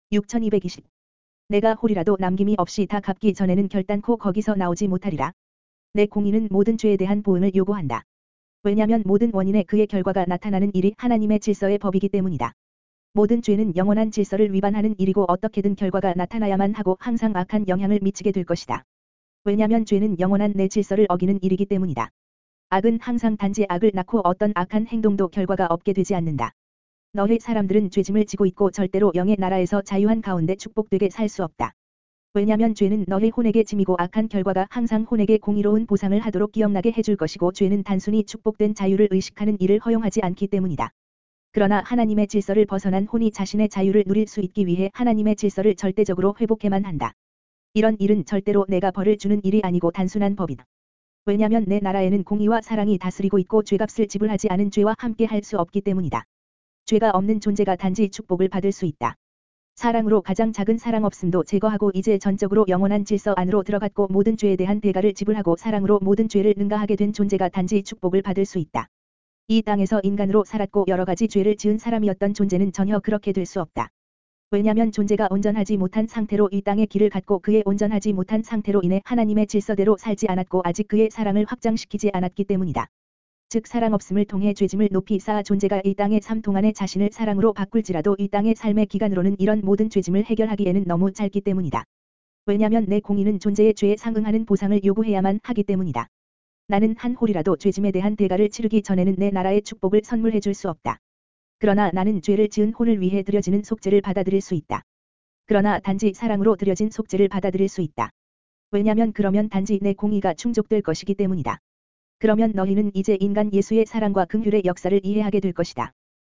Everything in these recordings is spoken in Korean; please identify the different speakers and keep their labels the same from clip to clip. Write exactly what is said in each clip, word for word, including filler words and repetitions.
Speaker 1: 육천이백이십. 내가 홀이라도 남김이 없이 다 갚기 전에는 결단코 거기서 나오지 못하리라. 내 공의는 모든 죄에 대한 보응을 요구한다. 왜냐하면 모든 원인의 그의 결과가 나타나는 일이 하나님의 질서의 법이기 때문이다. 모든 죄는 영원한 질서를 위반하는 일이고 어떻게든 결과가 나타나야만 하고 항상 악한 영향을 미치게 될 것이다. 왜냐하면 죄는 영원한 내 질서를 어기는 일이기 때문이다. 악은 항상 단지 악을 낳고 어떤 악한 행동도 결과가 없게 되지 않는다. 너희 사람들은 죄짐을 지고 있고 절대로 영의 나라에서 자유한 가운데 축복되게 살 수 없다. 왜냐하면 죄는 너희 혼에게 짐이고 악한 결과가 항상 혼에게 공의로운 보상을 하도록 기억나게 해줄 것이고 죄는 단순히 축복된 자유를 의식하는 일을 허용하지 않기 때문이다. 그러나 하나님의 질서를 벗어난 혼이 자신의 자유를 누릴 수 있기 위해 하나님의 질서를 절대적으로 회복해만 한다. 이런 일은 절대로 내가 벌을 주는 일이 아니고 단순한 법이다. 왜냐하면 내 나라에는 공의와 사랑이 다스리고 있고 죄값을 지불하지 않은 죄와 함께 할 수 없기 때문이다. 죄가 없는 존재가 단지 축복을 받을 수 있다. 사랑으로 가장 작은 사랑 없음도 제거하고 이제 전적으로 영원한 질서 안으로 들어갔고 모든 죄에 대한 대가를 지불하고 사랑으로 모든 죄를 능가하게 된 존재가 단지 축복을 받을 수 있다. 이 땅에서 인간으로 살았고 여러 가지 죄를 지은 사람이었던 존재는 전혀 그렇게 될 수 없다. 왜냐하면 존재가 온전하지 못한 상태로 이 땅의 길을 갔고 그의 온전하지 못한 상태로 인해 하나님의 질서대로 살지 않았고 아직 그의 사랑을 확장시키지 않았기 때문이다. 즉 사랑 없음을 통해 죄짐을 높이 쌓아 존재가 이 땅의 삶 동안에 자신을 사랑으로 바꿀지라도 이 땅의 삶의 기간으로는 이런 모든 죄짐을 해결하기에는 너무 짧기 때문이다. 왜냐하면 내 공의는 존재의 죄에 상응하는 보상을 요구해야만 하기 때문이다. 나는 한 홀이라도 죄짐에 대한 대가를 치르기 전에는 내 나라의 축복을 선물해 줄 수 없다. 그러나 나는 죄를 지은 혼을 위해 드려지는 속죄를 받아들일 수 있다. 그러나 단지 사랑으로 드려진 속죄를 받아들일 수 있다. 왜냐하면 그러면 단지 내 공의가 충족될 것이기 때문이다. 그러면 너희는 이제 인간 예수의 사랑과 긍휼의 역사를 이해하게 될 것이다.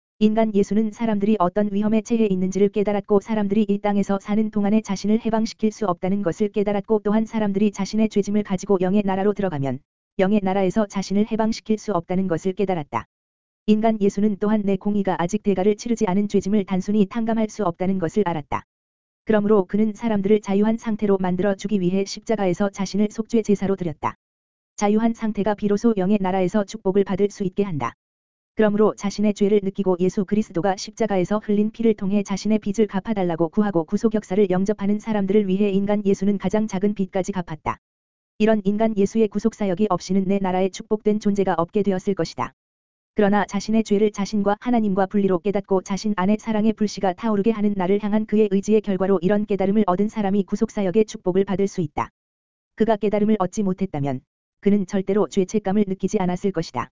Speaker 1: 인간 예수는 사람들이 어떤 위험에 처해 있는지를 깨달았고 사람들이 이 땅에서 사는 동안에 자신을 해방시킬 수 없다는 것을 깨달았고 또한 사람들이 자신의 죄짐을 가지고 영의 나라로 들어가면 영의 나라에서 자신을 해방시킬 수 없다는 것을 깨달았다. 인간 예수는 또한 내 공의가 아직 대가를 치르지 않은 죄짐을 단순히 탕감할 수 없다는 것을 알았다. 그러므로 그는 사람들을 자유한 상태로 만들어 주기 위해 십자가에서 자신을 속죄 제사로 드렸다. 자유한 상태가 비로소 영의 나라에서 축복을 받을 수 있게 한다. 그러므로 자신의 죄를 느끼고 예수 그리스도가 십자가에서 흘린 피를 통해 자신의 빚을 갚아달라고 구하고 구속 역사를 영접하는 사람들을 위해 인간 예수는 가장 작은 빚까지 갚았다. 이런 인간 예수의 구속 사역이 없이는 내 나라에 축복된 존재가 없게 되었을 것이다. 그러나 자신의 죄를 자신과 하나님과 분리로 깨닫고 자신 안에 사랑의 불씨가 타오르게 하는 나를 향한 그의 의지의 결과로 이런 깨달음을 얻은 사람이 구속 사역의 축복을 받을 수 있다. 그가 깨달음을 얻지 못했다면 그는 절대로 죄책감을 느끼지 않았을 것이다.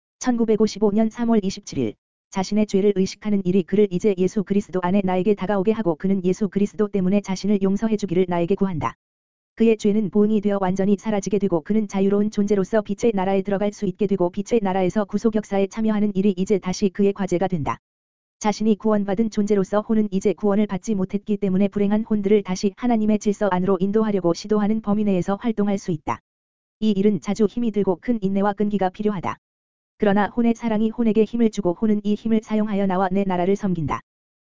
Speaker 1: 천구백오십오 년 삼월 이십칠일 자신의 죄를 의식하는 일이 그를 이제 예수 그리스도 안에 나에게 다가오게 하고 그는 예수 그리스도 때문에 자신을 용서해 주기를 나에게 구한다. 그의 죄는 보응이 되어 완전히 사라지게 되고 그는 자유로운 존재로서 빛의 나라에 들어갈 수 있게 되고 빛의 나라에서 구속 역사에 참여하는 일이 이제 다시 그의 과제가 된다. 자신이 구원받은 존재로서 혼은 이제 구원을 받지 못했기 때문에 불행한 혼들을 다시 하나님의 질서 안으로 인도하려고 시도하는 범위 내에서 활동할 수 있다. 이 일은 자주 힘이 들고 큰 인내와 끈기가 필요하다. 그러나 혼의 사랑이 혼에게 힘을 주고 혼은 이 힘을 사용하여 나와 내 나라를 섬긴다.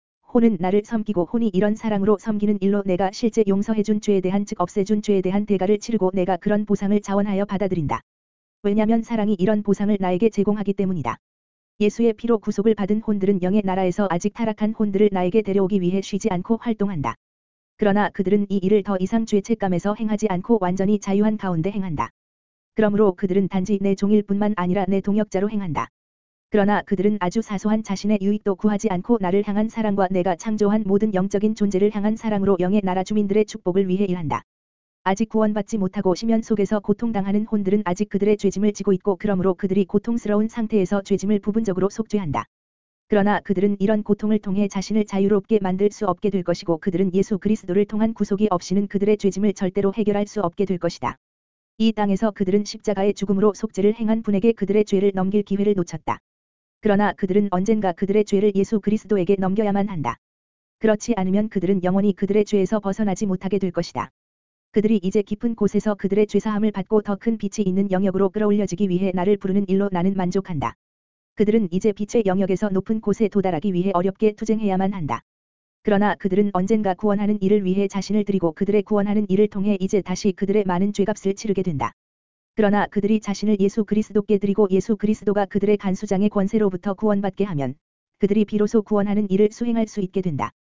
Speaker 1: 혼은 나를 섬기고 혼이 이런 사랑으로 섬기는 일로 내가 실제 용서해준 죄에 대한 즉 없애준 죄에 대한 대가를 치르고 내가 그런 보상을 자원하여 받아들인다. 왜냐하면 사랑이 이런 보상을 나에게 제공하기 때문이다. 예수의 피로 구속을 받은 혼들은 영의 나라에서 아직 타락한 혼들을 나에게 데려오기 위해 쉬지 않고 활동한다. 그러나 그들은 이 일을 더 이상 죄책감에서 행하지 않고 완전히 자유한 가운데 행한다. 그러므로 그들은 단지 내 종일 뿐만 아니라 내 동역자로 행한다. 그러나 그들은 아주 사소한 자신의 유익도 구하지 않고 나를 향한 사랑과 내가 창조한 모든 영적인 존재를 향한 사랑으로 영의 나라 주민들의 축복을 위해 일한다. 아직 구원받지 못하고 심연 속에서 고통당하는 혼들은 아직 그들의 죄짐을 지고 있고 그러므로 그들이 고통스러운 상태에서 죄짐을 부분적으로 속죄한다. 그러나 그들은 이런 고통을 통해 자신을 자유롭게 만들 수 없게 될 것이고 그들은 예수 그리스도를 통한 구속이 없이는 그들의 죄짐을 절대로 해결할 수 없게 될 것이다. 이 땅에서 그들은 십자가의 죽음으로 속죄를 행한 분에게 그들의 죄를 넘길 기회를 놓쳤다. 그러나 그들은 언젠가 그들의 죄를 예수 그리스도에게 넘겨야만 한다. 그렇지 않으면 그들은 영원히 그들의 죄에서 벗어나지 못하게 될 것이다. 그들이 이제 깊은 곳에서 그들의 죄사함을 받고 더 큰 빛이 있는 영역으로 끌어올려지기 위해 나를 부르는 일로 나는 만족한다. 그들은 이제 빛의 영역에서 높은 곳에 도달하기 위해 어렵게 투쟁해야만 한다. 그러나 그들은 언젠가 구원하는 일을 위해 자신을 드리고 그들의 구원하는 일을 통해 이제 다시 그들의 많은 죄값을 치르게 된다. 그러나 그들이 자신을 예수 그리스도께 드리고 예수 그리스도가 그들의 간수장의 권세로부터 구원받게 하면 그들이 비로소 구원하는 일을 수행할 수 있게 된다.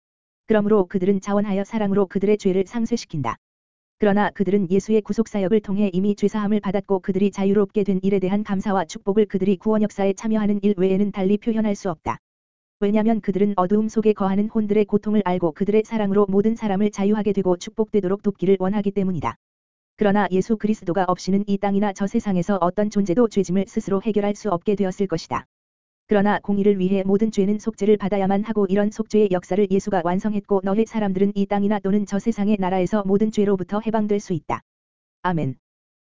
Speaker 1: 그러므로 그들은 자원하여 사랑으로 그들의 죄를 상쇄시킨다. 그러나 그들은 예수의 구속사역을 통해 이미 죄사함을 받았고 그들이 자유롭게 된 일에 대한 감사와 축복을 그들이 구원 역사에 참여하는 일 외에는 달리 표현할 수 없다. 왜냐하면 그들은 어두움 속에 거하는 혼들의 고통을 알고 그들의 사랑으로 모든 사람을 자유하게 되고 축복되도록 돕기를 원하기 때문이다. 그러나 예수 그리스도가 없이는 이 땅이나 저 세상에서 어떤 존재도 죄짐을 스스로 해결할 수 없게 되었을 것이다. 그러나 공의를 위해 모든 죄는 속죄를 받아야만 하고 이런 속죄의 역사를 예수가 완성했고 너희 사람들은 이 땅이나 또는 저 세상의 나라에서 모든 죄로부터 해방될 수 있다. 아멘.